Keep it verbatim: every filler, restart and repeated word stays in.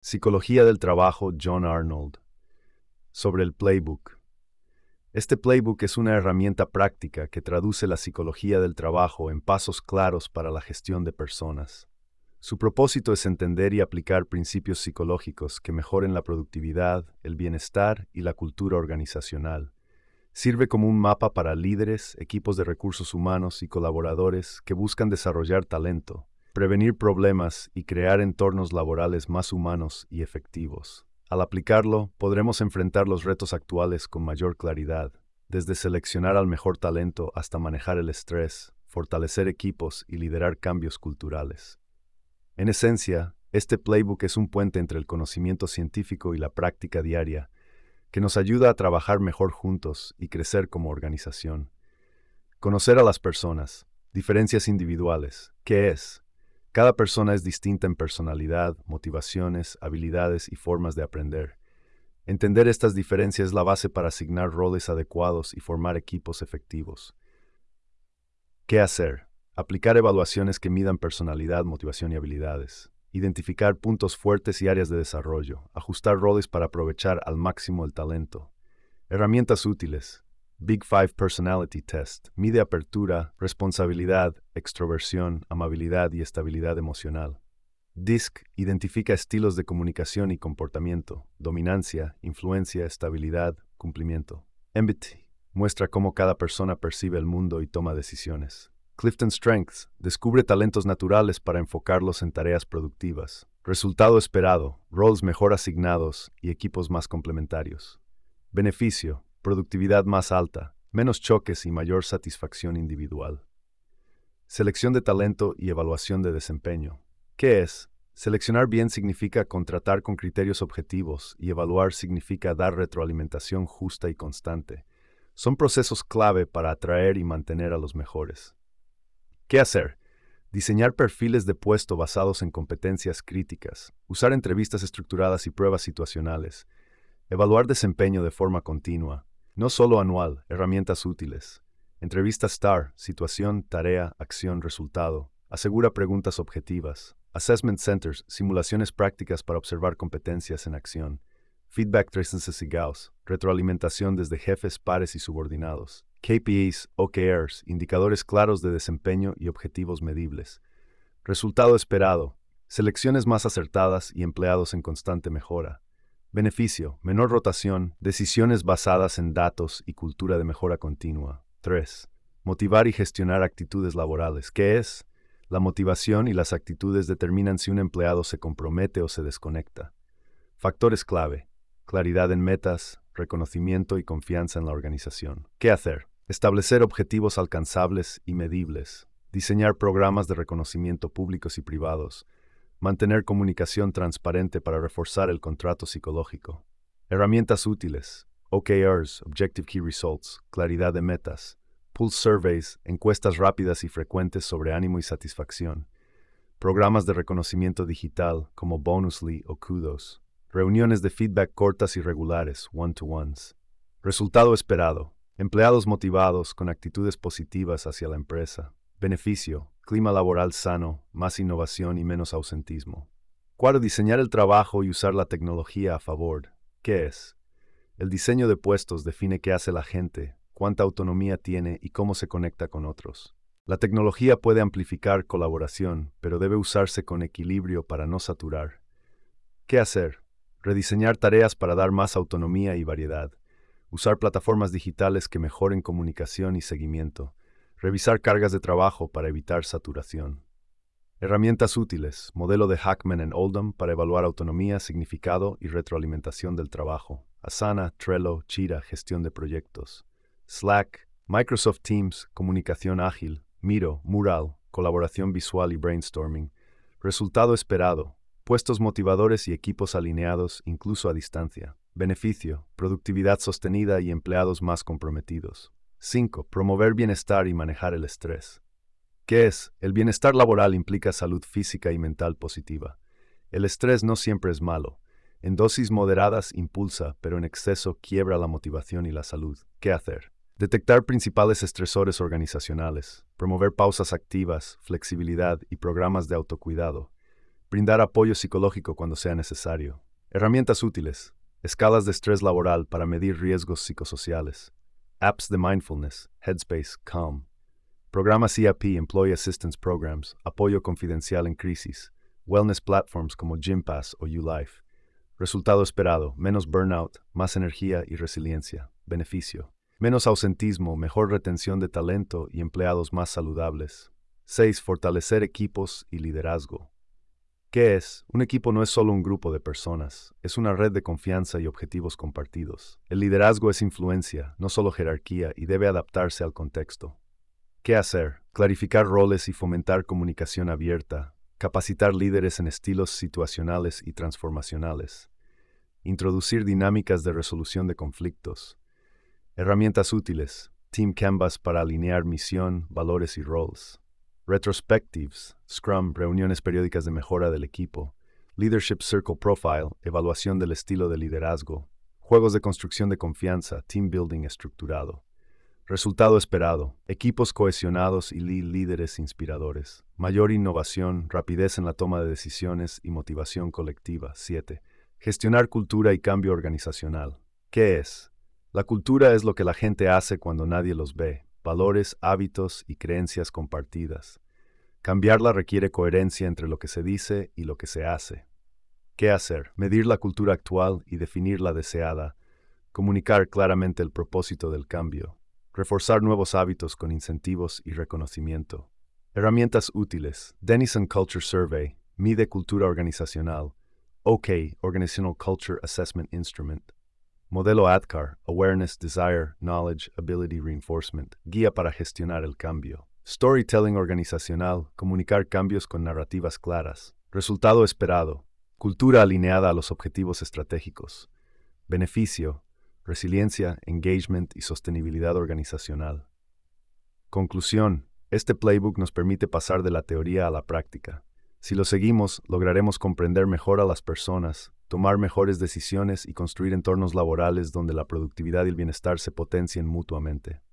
Psicología del trabajo, John Arnold. Sobre el playbook. Este playbook es una herramienta práctica que traduce la psicología del trabajo en pasos claros para la gestión de personas. Su propósito es entender y aplicar principios psicológicos que mejoren la productividad, el bienestar y la cultura organizacional. Sirve como un mapa para líderes, equipos de recursos humanos y colaboradores que buscan desarrollar talento, prevenir problemas y crear entornos laborales más humanos y efectivos. Al aplicarlo, podremos enfrentar los retos actuales con mayor claridad, desde seleccionar al mejor talento hasta manejar el estrés, fortalecer equipos y liderar cambios culturales. En esencia, este playbook es un puente entre el conocimiento científico y la práctica diaria, que nos ayuda a trabajar mejor juntos y crecer como organización. Conocer a las personas, diferencias individuales, ¿qué es? Cada persona es distinta en personalidad, motivaciones, habilidades y formas de aprender. Entender estas diferencias es la base para asignar roles adecuados y formar equipos efectivos. ¿Qué hacer? Aplicar evaluaciones que midan personalidad, motivación y habilidades. Identificar puntos fuertes y áreas de desarrollo. Ajustar roles para aprovechar al máximo el talento. Herramientas útiles. Big Five Personality Test. Mide apertura, responsabilidad, extroversión, amabilidad y estabilidad emocional. D I S C. Identifica estilos de comunicación y comportamiento. Dominancia, influencia, estabilidad, cumplimiento. M B T I. Muestra cómo cada persona percibe el mundo y toma decisiones. Clifton Strengths. Descubre talentos naturales para enfocarlos en tareas productivas. Resultado esperado. Roles mejor asignados y equipos más complementarios. Beneficio. Productividad más alta, menos choques y mayor satisfacción individual. Selección de talento y evaluación de desempeño. ¿Qué es? Seleccionar bien significa contratar con criterios objetivos y evaluar significa dar retroalimentación justa y constante. Son procesos clave para atraer y mantener a los mejores. ¿Qué hacer? Diseñar perfiles de puesto basados en competencias críticas, usar entrevistas estructuradas y pruebas situacionales, evaluar desempeño de forma continua, no solo anual, herramientas útiles. Entrevista STAR, situación, tarea, acción, resultado. Asegura preguntas objetivas. Assessment Centers, simulaciones prácticas para observar competencias en acción. Feedback trescientos sesenta y Gauss, retroalimentación desde jefes, pares y subordinados. K P Is, O K Rs, indicadores claros de desempeño y objetivos medibles. Resultado esperado, selecciones más acertadas y empleados en constante mejora. Beneficio, menor rotación, decisiones basadas en datos y cultura de mejora continua. tres. Motivar y gestionar actitudes laborales. ¿Qué es? La motivación y las actitudes determinan si un empleado se compromete o se desconecta. Factores clave. Claridad en metas, reconocimiento y confianza en la organización. ¿Qué hacer? Establecer objetivos alcanzables y medibles. Diseñar programas de reconocimiento públicos y privados. Mantener comunicación transparente para reforzar el contrato psicológico. Herramientas útiles. O K Rs, Objective Key Results, claridad de metas. Pulse Surveys, encuestas rápidas y frecuentes sobre ánimo y satisfacción. Programas de reconocimiento digital como Bonusly o Kudos. Reuniones de feedback cortas y regulares, one-to-ones. Resultado esperado. Empleados motivados con actitudes positivas hacia la empresa. Beneficio. Clima laboral sano, más innovación y menos ausentismo. cuatro. Diseñar el trabajo y usar la tecnología a favor. ¿Qué es? El diseño de puestos define qué hace la gente, cuánta autonomía tiene y cómo se conecta con otros. La tecnología puede amplificar colaboración, pero debe usarse con equilibrio para no saturar. ¿Qué hacer? Rediseñar tareas para dar más autonomía y variedad. Usar plataformas digitales que mejoren comunicación y seguimiento. Revisar cargas de trabajo para evitar saturación. Herramientas útiles. Modelo de Hackman and Oldham para evaluar autonomía, significado y retroalimentación del trabajo. Asana, Trello, Jira, gestión de proyectos. Slack, Microsoft Teams, comunicación ágil. Miro, Mural, colaboración visual y brainstorming. Resultado esperado. Puestos motivadores y equipos alineados, incluso a distancia. Beneficio, productividad sostenida y empleados más comprometidos. cinco. Promover bienestar y manejar el estrés. ¿Qué es? El bienestar laboral implica salud física y mental positiva. El estrés no siempre es malo. En dosis moderadas impulsa, pero en exceso quiebra la motivación y la salud. ¿Qué hacer? Detectar principales estresores organizacionales. Promover pausas activas, flexibilidad y programas de autocuidado. Brindar apoyo psicológico cuando sea necesario. Herramientas útiles. Escalas de estrés laboral para medir riesgos psicosociales. Apps de mindfulness, Headspace, Calm. Programas E A P, Employee Assistance Programs, apoyo confidencial en crisis. Wellness platforms como Gympass o YouLife. Resultado esperado, menos burnout, más energía y resiliencia. Beneficio. Menos ausentismo, mejor retención de talento y empleados más saludables. seis. Fortalecer equipos y liderazgo. ¿Qué es? Un equipo no es solo un grupo de personas, es una red de confianza y objetivos compartidos. El liderazgo es influencia, no solo jerarquía, y debe adaptarse al contexto. ¿Qué hacer? Clarificar roles y fomentar comunicación abierta. Capacitar líderes en estilos situacionales y transformacionales. Introducir dinámicas de resolución de conflictos. Herramientas útiles. Team Canvas para alinear misión, valores y roles. Retrospectives, Scrum, reuniones periódicas de mejora del equipo. Leadership Circle Profile, evaluación del estilo de liderazgo. Juegos de construcción de confianza, team building estructurado. Resultado esperado, equipos cohesionados y líderes inspiradores. Mayor innovación, rapidez en la toma de decisiones y motivación colectiva. siete. Gestionar cultura y cambio organizacional. ¿Qué es? La cultura es lo que la gente hace cuando nadie los ve. Valores, hábitos y creencias compartidas. Cambiarla requiere coherencia entre lo que se dice y lo que se hace. ¿Qué hacer? Medir la cultura actual y definir la deseada. Comunicar claramente el propósito del cambio. Reforzar nuevos hábitos con incentivos y reconocimiento. Herramientas útiles. Denison Culture Survey. Mide cultura organizacional. O K, Organizational Culture Assessment Instrument. Modelo A D K A R, Awareness, Desire, Knowledge, Ability Reinforcement, guía para gestionar el cambio. Storytelling organizacional, comunicar cambios con narrativas claras. Resultado esperado, cultura alineada a los objetivos estratégicos. Beneficio, resiliencia, engagement y sostenibilidad organizacional. Conclusión, este playbook nos permite pasar de la teoría a la práctica. Si lo seguimos, lograremos comprender mejor a las personas, tomar mejores decisiones y construir entornos laborales donde la productividad y el bienestar se potencien mutuamente.